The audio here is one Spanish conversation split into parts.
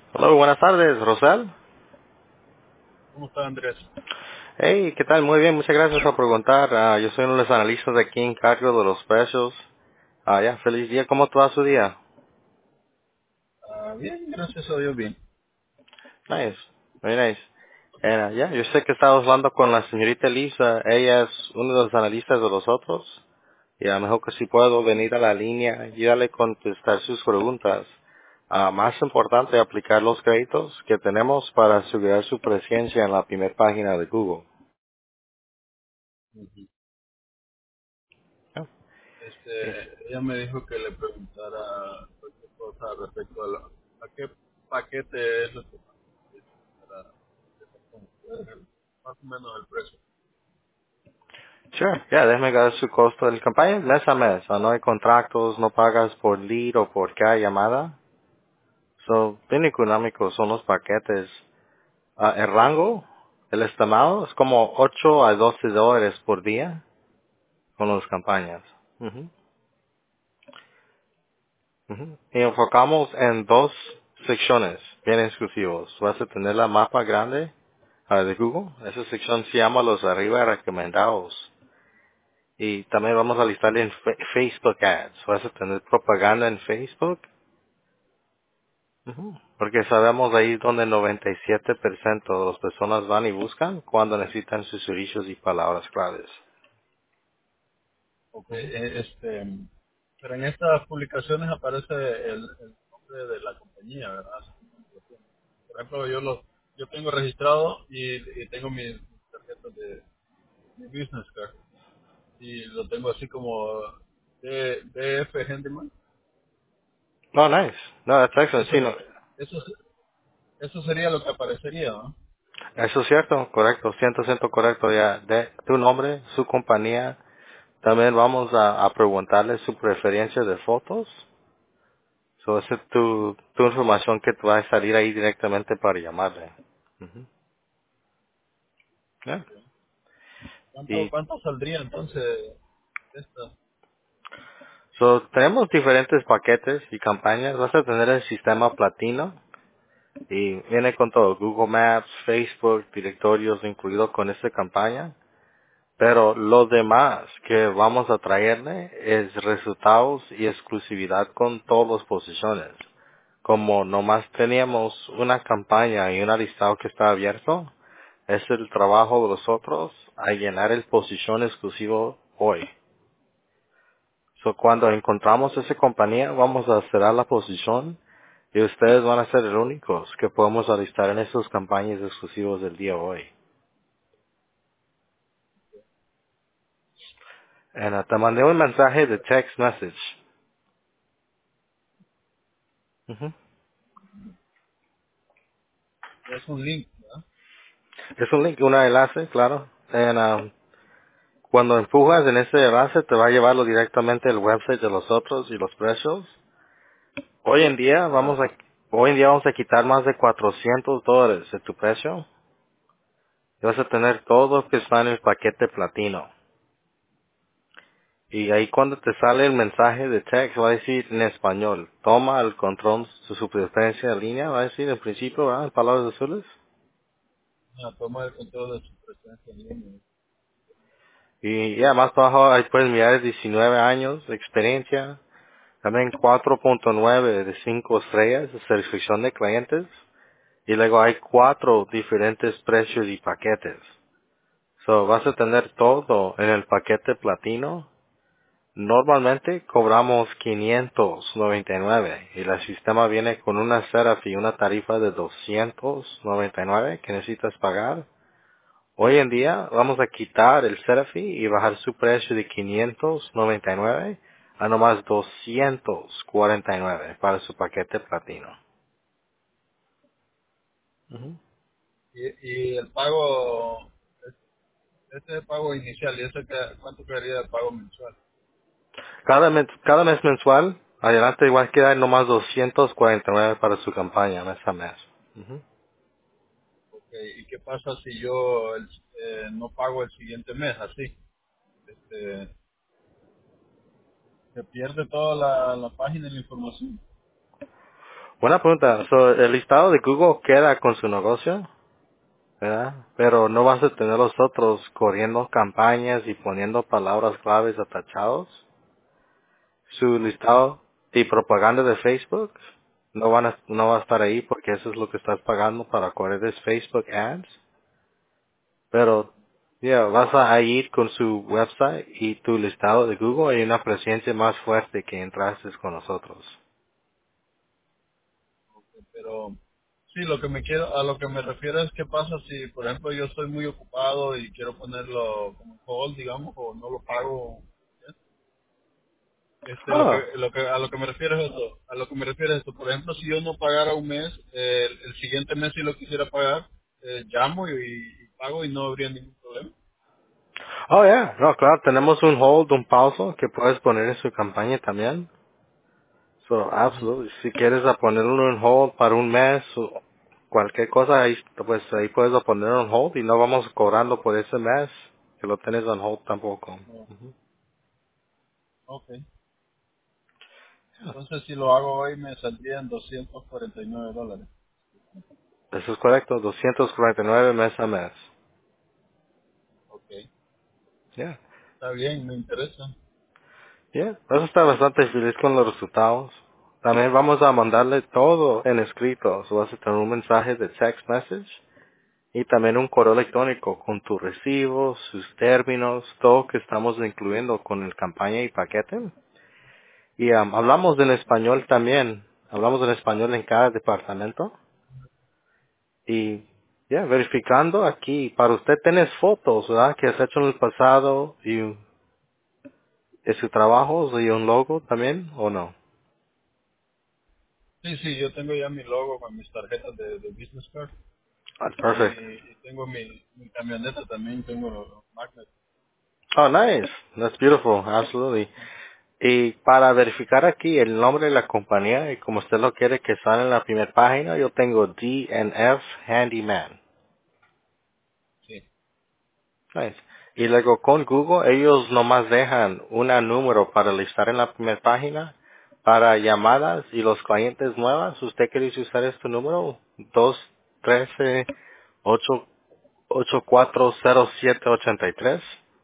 Hola, buenas tardes, Rosal. ¿Cómo está Andrés? Hey, ¿qué tal? Muy bien, muchas gracias por preguntar. Yo soy uno de los analistas de aquí en cargo de los precios. Ya, feliz día. ¿Cómo te va su día? Bien, gracias a Dios, bien. Nice, muy nice. Ya, yo sé que estaba hablando con la señorita Lisa. Ella es uno de los analistas de los otros. Y a lo mejor que si puedo venir a la línea, ayudarle a contestar sus preguntas. Más importante, aplicar los créditos que tenemos para asegurar su presencia en la primera página de Google. Ujú. Ya. Ella me dijo que le preguntara cualquier cosa respecto a qué paquete es lo que para más o menos el precio. Sure, ya, déjame dar su costo de la campaña mes a mes. No hay contratos, no pagas por lead o por cada llamada. So, bien económico son los paquetes. El rango, el estimado es como 8 a 12 dólares por día con las campañas. Ujú, ujú. Y enfocamos en dos secciones bien exclusivos. Vas a tener la mapa grande de Google. Esa sección se llama los arriba recomendados. Y también vamos a listarle en Facebook Ads. Vas a tener propaganda en Facebook. Ujú. Porque sabemos ahí donde el 97% de las personas van y buscan cuando necesitan sus servicios y palabras claves. Ok, pero en estas publicaciones aparece el nombre de la compañía, ¿verdad? Así como lo tiene. Por ejemplo, yo tengo registrado y tengo mis tarjetas de mi business card y lo tengo así como DF Handyman. No, nice. No, that's excellent. Sí, Eso, no. eso, eso sería lo que aparecería, ¿no? Eso es cierto, correcto, 100% correcto. Ya, de tu nombre, su compañía. También vamos a preguntarle su preferencia de fotos. So, esa es tu información que te va a salir ahí directamente para llamarle. Ujú. Ya. Y ¿Cuánto saldría entonces esta? tenemos diferentes paquetes y campañas. Vas a tener el sistema platino y viene con todo, Google Maps, Facebook, directorios incluido con esta campaña. Pero lo demás que vamos a traerle es resultados y exclusividad con todas las posiciones. Como nomás teníamos una campaña y un listado que está abierto, es el trabajo de nosotros a llenar el posición exclusivo hoy. So, cuando encontramos esa compañía, vamos a cerrar la posición y ustedes van a ser los únicos que podemos alistar en esas campañas exclusivas del día de hoy. Te mandé un mensaje de text message. Ujú. Es un link, ¿verdad? Es un link, un enlace, claro. Cuando empujas en ese enlace te va a llevarlo directamente al website de los otros y los precios. Hoy en día Ah, vamos a quitar más de $400 de tu precio y vas a tener todo lo que está en el paquete platino. Y ahí cuando te sale el mensaje de text va a decir en español, toma el control de su preferencia en línea, va a decir en principio, ¿verdad? En palabras azules. toma el control de su presencia en línea. Y ya más abajo ahí puedes mirar 19 años de experiencia, también 4.9 de 5 estrellas de satisfacción de clientes, y luego hay 4 diferentes precios y paquetes. So vas a tener todo en el paquete platino. Normalmente cobramos 599 y el sistema viene con una setup y una tarifa de 299 que necesitas pagar. Hoy en día vamos a quitar el setup fee y bajar su precio de 599 a nomás 249 para su paquete platino. Ujú. Y el pago, este es el pago inicial, y ¿cuánto quedaría el pago mensual? Cada mes mensual, adelante igual queda nomás 249 para su campaña mes a mes. Ujú. Okay. ¿Y qué pasa si yo no pago el siguiente mes así? Este, ¿Se pierde toda la página y la información? Buena pregunta. So, el listado de Google queda con su negocio, ¿verdad? Pero no vas a tener los otros corriendo campañas y poniendo palabras claves atachados. Su Okay, listado y propaganda de Facebook no va a estar ahí porque eso es lo que estás pagando para correr es Facebook Ads. Pero, ya, vas a ir con su website y tu listado de Google y una presencia más fuerte que entraste con nosotros. pero sí, a lo que me refiero es qué pasa si, por ejemplo, yo estoy muy ocupado y quiero ponerlo como en hold, digamos, o no lo pago. Ah, A lo que me refiero es esto, a lo que me refiero es esto. Por ejemplo, si yo no pagara un mes, el siguiente mes si lo quisiera pagar, llamo y pago y no habría ningún problema. oh, yeah. No, claro, tenemos un hold, un pauso que puedes poner en su campaña también. So, Ujú. absolutely. Si quieres a ponerlo en hold para un mes o cualquier cosa, ahí, pues ahí puedes a ponerlo en hold y no vamos cobrando por ese mes que lo tienes en hold tampoco. No, Ujú. ok. Entonces si lo hago hoy me saldrían $249. Eso es correcto, 249 mes a mes. Ok. Yeah. Está bien, me interesa. Yeah. Vas a estar bastante feliz con los resultados. También vamos a mandarle todo en escrito. So vas a tener un mensaje de text message y también un correo electrónico con tus recibos, sus términos, todo que estamos incluyendo con el campaña y paquete. Y hablamos en español también. Hablamos en español en cada departamento. Y ya, verificando aquí, para usted tenés fotos, ¿verdad? Que has hecho en el pasado y de su trabajo y un logo también, ¿o no? Sí, sí, yo tengo ya mi logo con mis tarjetas de business card That's perfect. y tengo mi camioneta también, tengo los magnets. Oh, nice. That's beautiful. Absolutely. Y para verificar aquí el nombre de la compañía y como usted lo quiere que salga en la primera página, yo tengo DNF Handyman. Sí. Nice. Y luego con Google ellos nomás dejan un número para listar en la primera página para llamadas y los clientes nuevas. ¿Usted quiere usar este número? 213-840783.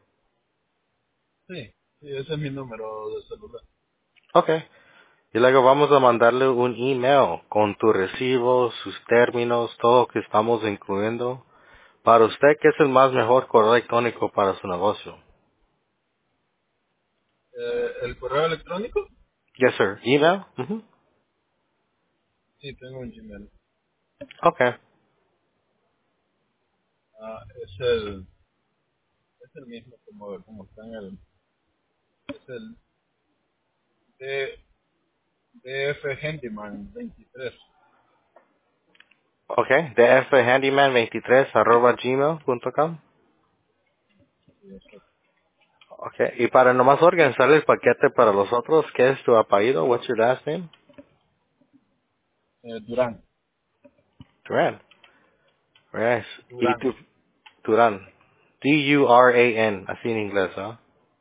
Sí, sí, ese es mi número de celular. Okay. Y luego vamos a mandarle un email con tu recibo, sus términos, todo lo que estamos incluyendo. Para usted, ¿qué es el más mejor correo electrónico para su negocio? ¿El correo electrónico? Yes, sir. Email? Mhm. Sí, tengo un Gmail. Okay. Ah, es el mismo como está en es el D, DF Handyman 23. Okay. dfhandyman23@gmail.com. Sí, exacto. Okay. Y para nomás organizar el paquete para los otros, ¿qué es tu apellido? What's your last name? Durán, Duran. Yes. Y Durán. tu, Duran. Duran, así en inglés, ¿ah?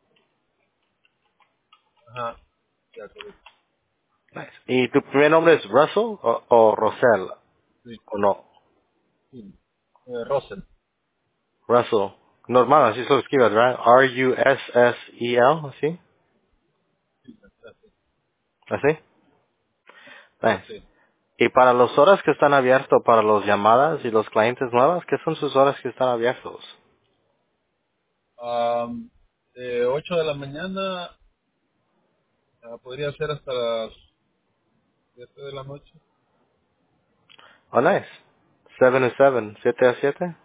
Ajá, ya correcto. Nice. ¿Y tu primer nombre es Russell o Rosel? Sí, ¿O no? sí. Russell. Russell. Normal, así se lo escribes, ¿verdad? Russell, ¿así? Sí, exacto. ¿Así? Nice. Sí. Y para las horas que están abiertos para las llamadas y los clientes nuevos, ¿qué son sus horas que están abiertos? De 8 de la mañana podría ser hasta las 7 de la noche. Oh, nice. 7 to 7, 7 a 7.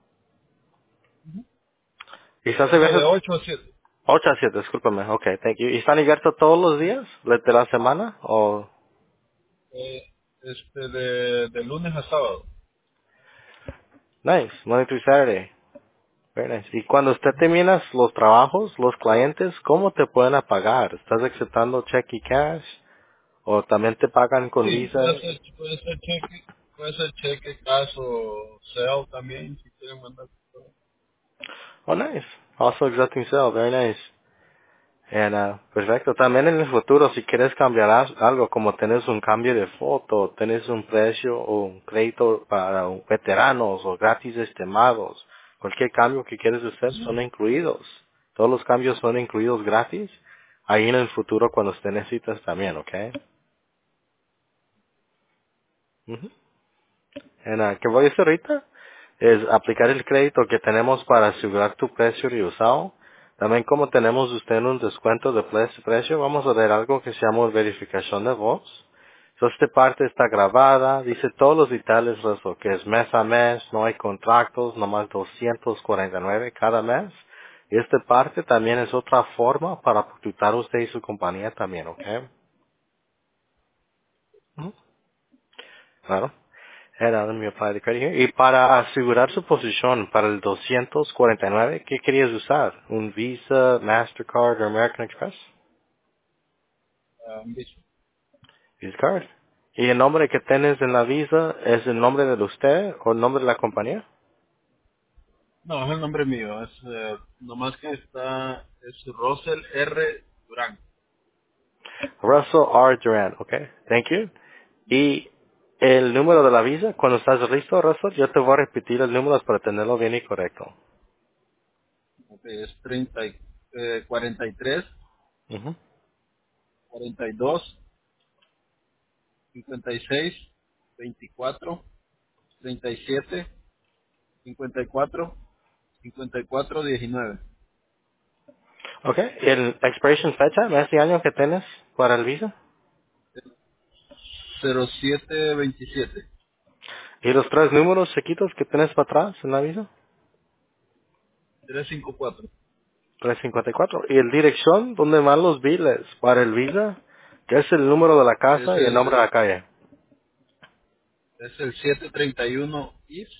¿Y están No, de abiertos? 8 a 7. 8 a 7, discúlpame. Okay, thank you. ¿Y están abiertos todos los días de la semana? O De lunes a sábado. nice, Monday through Saturday. Very nice. Y cuando usted termina los trabajos, los clientes, ¿cómo te pueden pagar? ¿Estás aceptando cheque y cash? ¿O también te pagan con Sí, Visa? puede ser cheque, caso, SEO también, si quieren mandar. Oh, nice. Also accepting sale. Very nice. Perfecto. También en el futuro, si quieres cambiar algo, como tienes un cambio de foto, tienes un precio o un crédito para veteranos o gratis estimados, cualquier cambio que quieres hacer son incluidos. Todos los cambios son incluidos gratis. Ahí en el futuro cuando te necesitas también, ¿ok? Ujú. ¿Qué voy a hacer ahorita? Es aplicar el crédito que tenemos para asegurar tu precio reusado. También como tenemos usted un descuento de precio, vamos a ver algo que se llama verificación de voz. So, esta parte está grabada, dice todos los detalles, eso, que es mes a mes, no hay contratos, nomás 249 cada mes. Y esta parte también es otra forma para protectar usted y su compañía también, ¿ok? Ujú. Claro. Let me apply the credit here. Y para asegurar su posición para el 249, ¿qué querías usar? ¿Un Visa, Mastercard o American Express? Un bicho. Visa Card. ¿Y el nombre que tienes en la Visa es el nombre de usted o el nombre de la compañía? No, es el nombre mío. Es nomás que es Russell R. Durán. Russell R. Duran, okay. Thank you. Y el número de la Visa, cuando estás listo, Russell, yo te voy a repetir el número para tenerlo bien y correcto. Ok, es 43, Ujú. 42, 56, 24, 37, 54, 54, 19. Okay. ¿El expiration fecha, mes y año que tienes para el Visa? 07, 27. ¿Y los tres números chiquitos que tienes para atrás en la Visa? 354. 354. ¿Y el dirección donde van los biles para el Visa? Que es el número de la Es casa y el nombre de el, la calle. es el 731 East,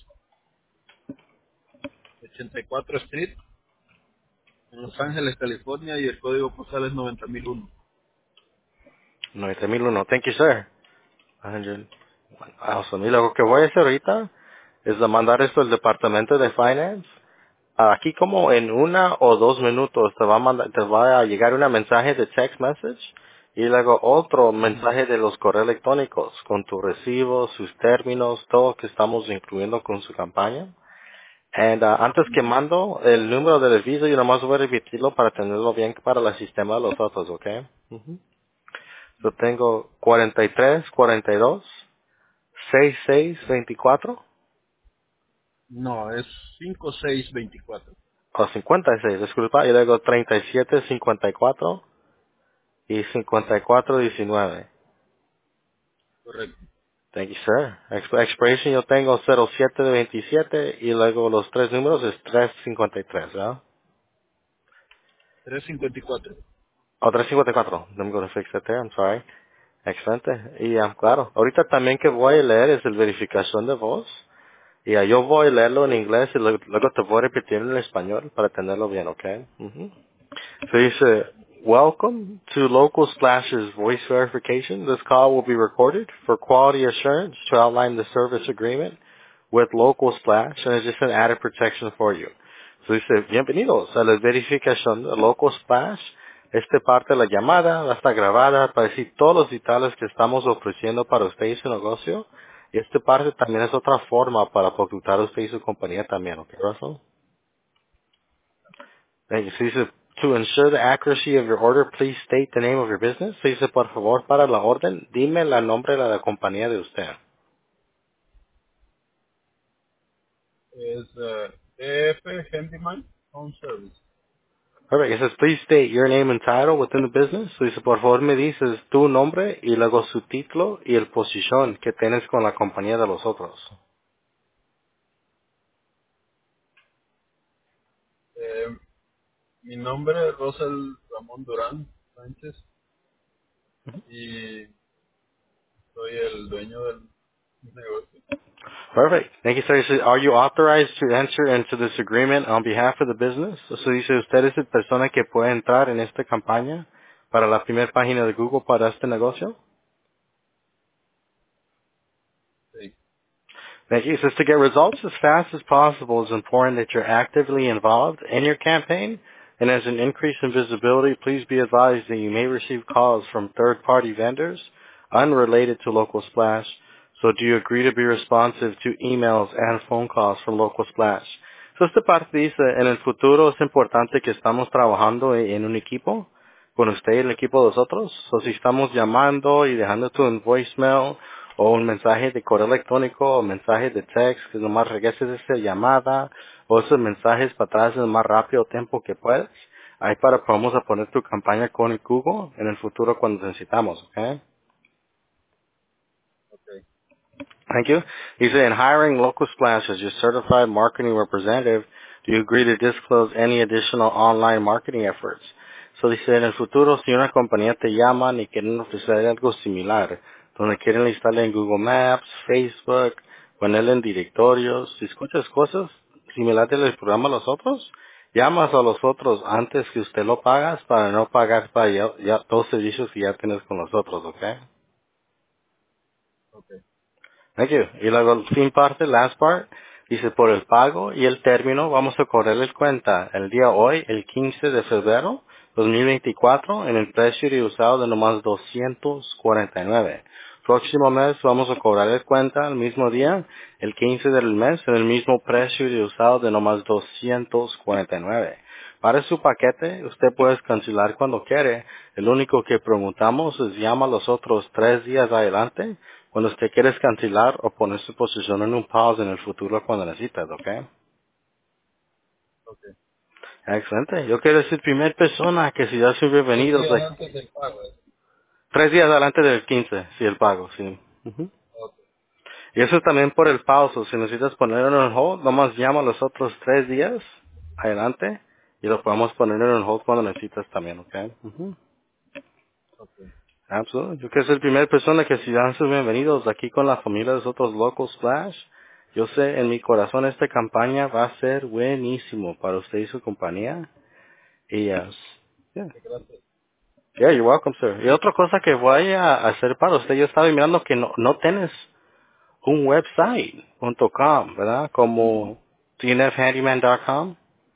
84 Street, en Los Ángeles, California, y el código postal es 90,001. 90,001. Thank you, sir. 100. Awesome. Y lo que voy a hacer ahorita es de mandar esto al departamento de finance. Aquí como en 1 o 2 minutos te va a llegar un mensaje de text message y luego otro mensaje de los correos electrónicos con tu recibo, sus términos, todo que estamos incluyendo con su campaña. Antes que mando el número del Visa, yo nomás voy a repetirlo para tenerlo bien para el sistema de los otros, ¿ok? Ujú. Yo tengo 43, 42, 66, 24 No, es 5624. o 56, disculpa, y luego 37, 54 y 54, 19. Correcto. Thank you, sir. Expiration yo tengo 07 de 27 y luego los tres números es 353, ¿verdad? 354. O 354. I'm going to fix it there, I'm sorry. Excelente. Y claro, ahorita también que voy a leer es el verificación de voz. Y yo voy a leerlo en inglés y luego te voy a repetir en español para tenerlo bien, ¿ok? Ujú. So dice, welcome to Local Splash's voice verification. This call will be recorded for quality assurance to outline the service agreement with Local Splash and it's just an added protection for you. So dice, bienvenidos a la verificación de Local Splash. Esta parte de la llamada va a estar grabada para decir todos los detalles que estamos ofreciendo para usted y su negocio. Y esta parte también es otra forma para ocultar a usted y su compañía también, ¿ok, Russell? Thank you. So dice, to ensure the accuracy of your order, please state the name of your business. So dice, por favor, para la orden, dime el nombre de la compañía de usted. Es EF Handyman Home Service. Alright, it says, please state your name and title within the business. So dice, por favor, me dices tu nombre y luego su título y el posición que tienes con la compañía de los otros. Eh, Mi nombre es Rosel Ramón Durán Sánchez y soy el dueño del negocio. Perfect. Thank you, sir. So, are you authorized to enter into this agreement on behalf of the business? So dice, ¿usted es la persona que puede entrar en esta campaña para la primera página de Google para este negocio? Sí. Thank you. It says to get results as fast as possible, it's important that you're actively involved in your campaign and as an increase in visibility, please be advised that you may receive calls from third-party vendors unrelated to Local Splash. So do you agree to be responsive to emails and phone calls from Local Splash? So esta parte dice, en el futuro es importante que estamos trabajando en un equipo, con usted y el equipo de nosotros. So si estamos llamando y dejándote un voicemail o un mensaje de correo electrónico o mensaje de text, que nomás regreses esa llamada o esos mensajes para atrás en el más rápido tiempo que puedas. Ahí para podemos a poner tu campaña con el Google en el futuro cuando necesitamos, ¿ok? Okay. Thank you. He said, in hiring Local Splash as your certified marketing representative, do you agree to disclose any additional online marketing efforts? So dice, en el futuro, si una compañía te llama y quieren ofrecer algo similar, donde quieren listarle en Google Maps, Facebook, ponerle en directorios, si escuchas cosas similares del programa a los otros, llamas a los otros antes que usted lo pagas para no pagar para ya todos los servicios que ya tienes con los otros, ¿ok? Okay. Thank you. Y luego el fin parte, last part, dice por el pago y el término vamos a correrles cuenta el día hoy, el 15 de febrero 2024, en el precio de usado de nomás 249. Próximo mes vamos a cobrarles cuenta el mismo día, el 15 del mes, en el mismo precio de usado de nomás 249. Para su paquete, usted puede cancelar cuando quiere. El único que preguntamos es llama los otros 3 días adelante cuando usted quiere cancelar o poner su posición en un pause en el futuro cuando necesitas, ¿ok? Okay. Excelente. Yo quiero ser primera persona que si ya son 3 bienvenidos, días antes del pago. 3 días adelante del 15, sí, el pago, sí. Ujú. Okay. Y eso también por el pause. Si necesitas ponerlo en hold, nomás llama los otros 3 días adelante y lo podemos poner en hold cuando necesitas también, ¿ok? Ujú. Okay. Absolutamente. Yo quiero ser la primera persona que si dan sus bienvenidos aquí con la familia de los otros Local Splash. Yo sé en mi corazón esta campaña va a ser buenísimo para usted y su compañía. Y yeah. Gracias. Yeah, you're welcome, sir. Y otra cosa que voy a hacer para usted, yo estaba mirando que no tienes un website .com, ¿verdad? Como tnfhandyman.com,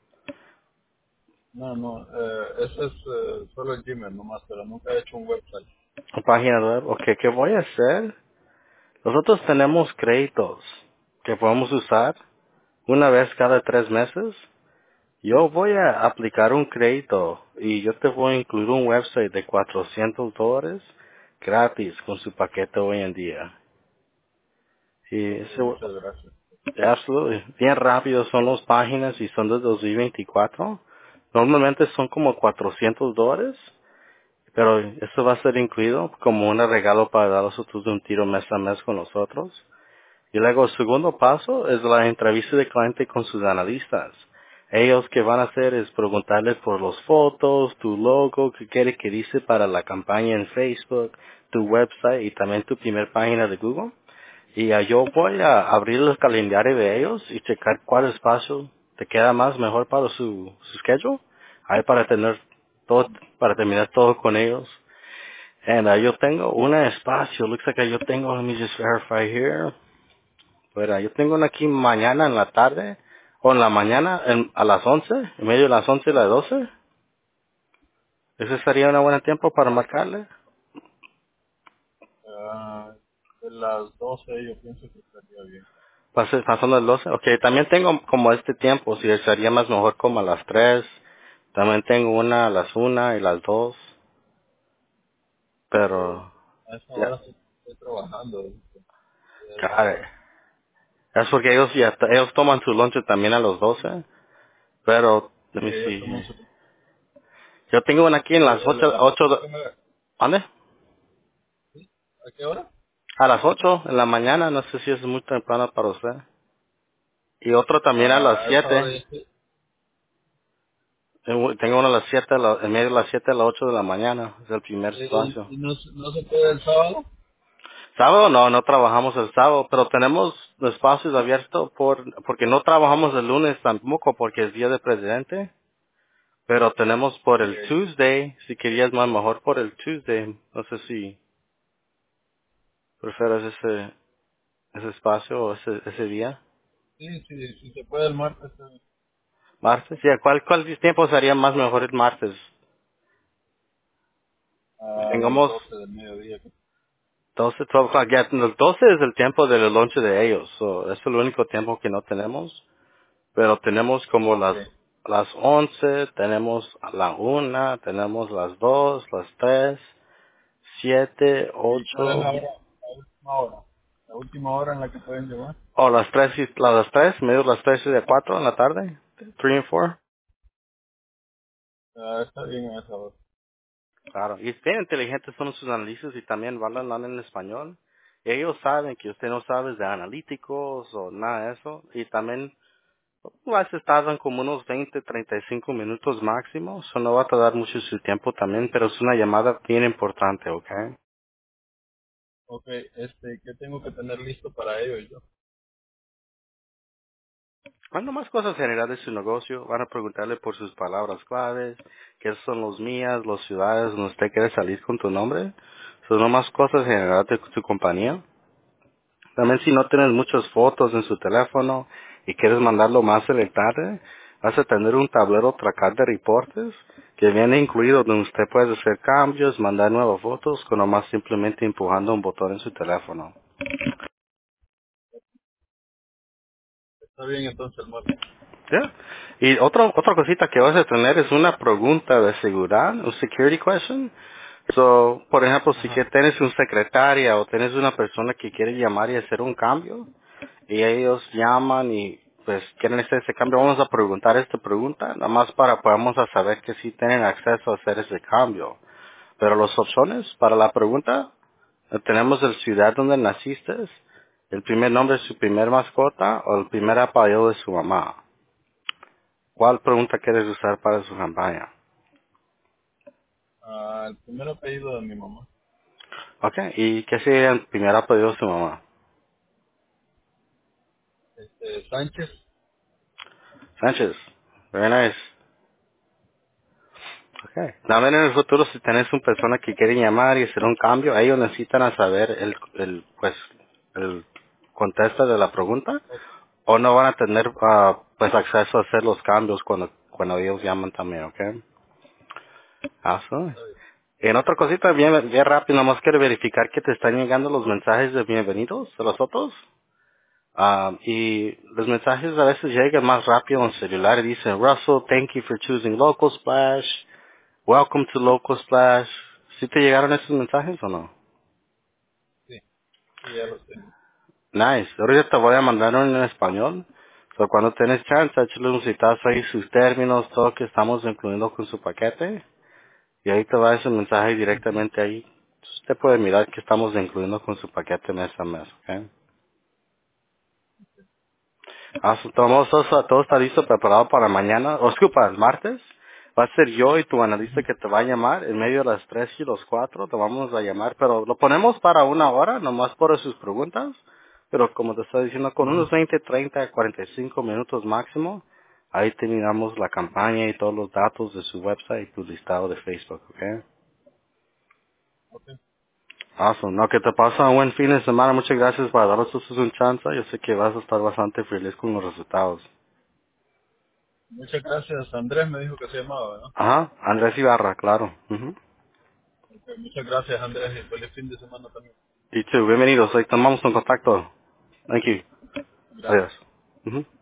No, eso es solo el Gmail nomás, pero nunca he hecho un website. o página web. Ok, ¿qué voy a hacer? Nosotros tenemos créditos que podemos usar una vez cada 3 meses. Yo voy a aplicar un crédito y yo te voy a incluir un website de $400 gratis con su paquete hoy en día. Y Okay, eso, muchas gracias. absolutely, bien rápido son las páginas y son de 2024. Normalmente son como $400, pero eso va a ser incluido como un regalo para dar a nosotros un tiro mes a mes con nosotros. Y luego el segundo paso es la entrevista de cliente con sus analistas. Ellos que van a hacer es preguntarles por las fotos, tu logo, qué quiere que dice para la campaña en Facebook, tu website y también tu primer página de Google. Y yo voy a abrir el calendario de ellos y checar cuál espacio te queda más mejor para su schedule. Ahí para tener todo, para terminar todo con ellos. And yo tengo un espacio, looks like yo tengo, let me just verify here. Pero yo tengo una aquí mañana en la tarde, o en la mañana a las 11, en medio de las 11 y las 12. ¿Ese sería un buen tiempo para marcarle? De las 12 yo pienso que estaría bien. Pasando el 12. Ok, también tengo como este tiempo, si sería más mejor como a las 3. También tengo una a las 1 y las 2. Pero, A esa ya, hora sí estoy trabajando. Es, got it. Es porque ellos toman su lunch también a los 12. Pero, let sí, me ellos see. toman su... Yo tengo una aquí en Sí, las 8, ¿dónde? ¿sí? ¿A qué hora? A las 8 en la mañana, no sé si es muy temprano para usted. Y otro también a las A esa hora 7. ya estoy. Tengo uno a las 7, en medio de las 7 a las 8 de la mañana. Es el primer espacio. ¿Y no se puede el sábado? Sábado no trabajamos el sábado, pero tenemos espacios abiertos porque no trabajamos el lunes tampoco porque es día de presidente. Pero tenemos por Ok. el Tuesday, si querías más mejor por el Tuesday. No sé si prefieres ese espacio o ese día. Sí, sí, si se puede el martes. Martes, sí, ¿cuál tiempo sería más mejor el martes? A las Tengamos 12 del mediodía. 12, 12 o'clock, ya, los 12 es el tiempo del lunch de ellos, so, es el único tiempo que no tenemos, pero tenemos como Ok. las 11, tenemos a la 1, tenemos las 2, las 3, 7, ¿Y cuál es 8, la última hora? La última hora en la que pueden llevar. o las 3, las 3, medio las 3 y de 4 en la tarde, 3 y 4. Está bien a esa hora. Claro, y bien inteligentes son sus análisis y también hablan en español. Ellos saben que usted no sabe de analíticos o nada de eso. Y también, a veces tardan como unos 20, 35 minutos máximo. Eso no va a tardar mucho su tiempo también, pero es una llamada bien importante, ¿ok? Ok, ¿qué tengo que tener listo para ello yo? Bueno, más cosas generales de su negocio. Van a preguntarle por sus palabras claves, qué son los mías, las ciudades donde usted quiere salir con tu nombre. Son nomás cosas generales de su compañía. También si no tienes muchas fotos en su teléfono y quieres mandarlo más en la tarde, vas a tener un tablero tracar de reportes que viene incluido donde usted puede hacer cambios, mandar nuevas fotos con nomás simplemente empujando un botón en su teléfono. Está bien entonces el martes. ¿Ya? Y otra cosita que vas a tener es una pregunta de seguridad, un security question. So, por ejemplo, si que Ajá. tienes un secretaria o tienes una persona que quiere llamar y hacer un cambio, y ellos llaman y pues quieren hacer ese cambio, vamos a preguntar esta pregunta, nada más para podamos a saber que sí tienen acceso a hacer ese cambio. Pero las opciones para la pregunta, tenemos el ciudad donde naciste, el primer nombre de su primer mascota o el primer apellido de su mamá. ¿Cuál pregunta quieres usar para su campaña? El primer apellido de mi mamá. Ok, ¿y qué sería el primer apellido de su mamá? Sánchez. Sánchez. Very nice. Okay. También en el futuro, si tenés una persona que quiere llamar y hacer un cambio, ellos necesitan a saber el contesta de la pregunta, Ok, o no van a tener, pues, acceso a hacer los cambios cuando ellos llaman también, ¿ok? Awesome. está bien. En otra cosita, bien rápido, nomás quiero verificar que te están llegando los mensajes de bienvenidos de los otros. Y los mensajes a veces llegan más rápido en celular y dicen, Russell, thank you for choosing Local Splash. Welcome to Local Splash. ¿Sí te llegaron esos mensajes o no? Sí, sí, ya los tengo. Nice. Ahorita te voy a mandar uno en español. So, cuando tienes chance, échale un vistazo ahí, sus términos, todo que estamos incluyendo con su paquete. Y ahí te va ese mensaje Ujú. directamente ahí. Usted puede mirar que estamos incluyendo con su paquete mes a mes, ¿ok? Todo está listo, preparado para mañana, o disculpa, el martes. Va a ser yo y tu analista que te va a llamar en medio de las 3 y los 4 te vamos a llamar, pero lo ponemos para una hora, nomás por sus preguntas. Pero como te estoy diciendo, con Ujú. unos 20, 30, 45 minutos máximo, ahí terminamos la campaña y todos los datos de su website y tu listado de Facebook, ¿ok? Ok. Awesome. No, que te pasa un buen fin de semana. Muchas gracias por darnos un chance. Yo sé que vas a estar bastante feliz con los resultados. Muchas gracias. Andrés me dijo que se llamaba, ¿verdad? Ajá, Andrés Ibarra, claro. Ujú. Ok, muchas gracias, Andrés, y feliz fin de semana también. Y tú, bienvenidos, ahí tomamos un contacto. Thank you. Gracias. Adiós. Ujú.